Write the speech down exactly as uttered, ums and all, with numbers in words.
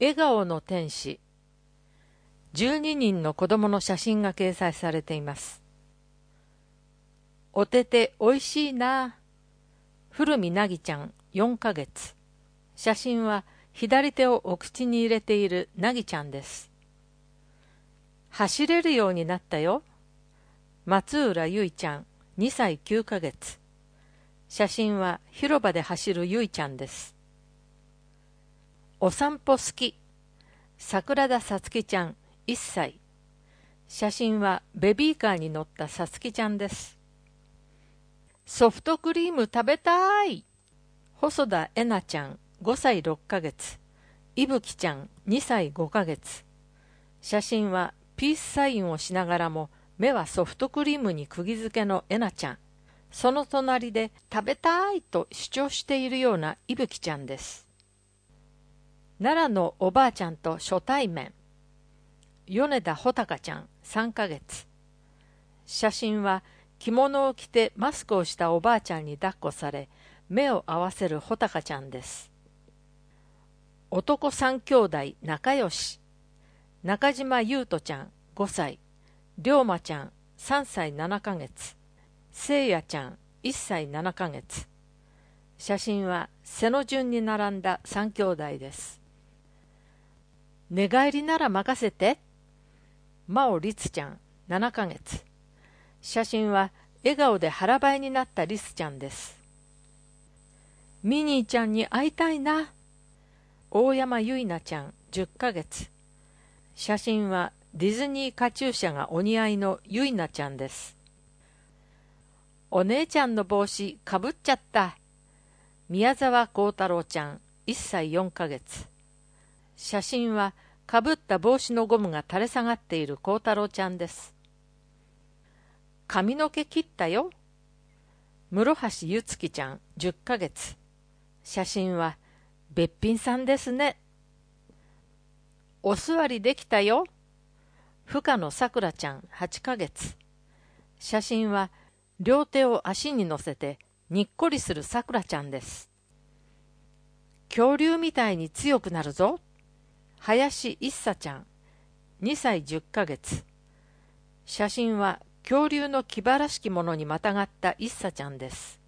笑顔の天使。じゅうににんの子供の写真が掲載されています。おてておいしいな。古見なぎちゃんよんかげつ。写真は左手をお口に入れているなぎちゃんです。走れるようになったよ。松浦ゆいちゃんにさいきゅうかげつ。写真は広場で走るゆいちゃんです。お散歩好き。桜田さつきちゃんいっさい。写真はベビーカーに乗ったさつきちゃんです。ソフトクリーム食べたい。細田えなちゃんごさいろっかげつ。いぶきちゃんにさいごかげつ。写真はピースサインをしながらも目はソフトクリームに釘付けのえなちゃん。その隣で食べたいと主張しているようないぶきちゃんです。奈良のおばあちゃんと初対面。米田穂高ちゃんさんかげつ。写真は着物を着てマスクをしたおばあちゃんに抱っこされ目を合わせる穂高ちゃんです。男三兄弟仲良し。中島優斗ちゃんごさい。龍馬ちゃんさんさいななかげつ。聖也ちゃんいっさいななかげつ。写真は背の順に並んだ三兄弟です。寝返りなら任せて。真央律ちゃんななかげつ。写真は笑顔で腹ばいになったリスちゃんです。ミニーちゃんに会いたいな。大山ゆいなちゃんじゅっかげつ。写真はディズニーカチューシャがお似合いのゆいなちゃんです。お姉ちゃんの帽子かぶっちゃった。宮沢幸太郎ちゃんいっさいよんかげつ。写真はかぶった帽子のゴムが垂れ下がっている幸太郎ちゃんです。髪の毛切ったよ。室橋ゆつきちゃんじゅっかげつ。写真はべっぴんさんですね。お座りできたよ。深野さくらちゃんはちかげつ。写真は両手を足に乗せてにっこりするさくらちゃんです。恐竜みたいに強くなるぞ。林一茶ちゃんにさいじゅっかげつ。写真は恐竜の牙らしきものにまたがった一茶ちゃんです。